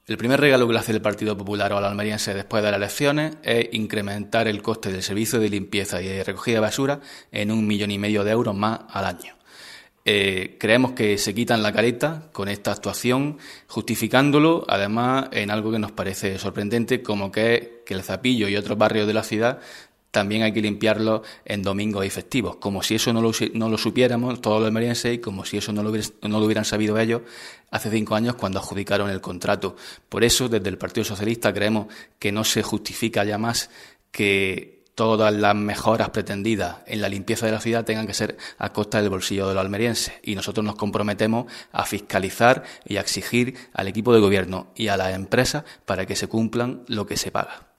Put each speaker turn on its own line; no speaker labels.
El primer regalo que le hace el Partido Popular a los almerienses después de las elecciones es incrementar el coste del servicio de limpieza y de recogida de basura en 1,5 millones de euros más al año. Creemos que se quitan la careta con esta actuación, justificándolo, además, en algo que nos parece sorprendente, como que es que el Zapillo y otros barrios de la ciudad también hay que limpiarlos en domingos y festivos, como si eso no lo supiéramos todos los almerienses y como si eso no lo hubieran sabido ellos hace 5 años cuando adjudicaron el contrato. Por eso, desde el Partido Socialista creemos que no se justifica ya más que todas las mejoras pretendidas en la limpieza de la ciudad tengan que ser a costa del bolsillo de los almerienses. Y nosotros nos comprometemos a fiscalizar y a exigir al equipo de gobierno y a las empresas para que se cumplan lo que se paga.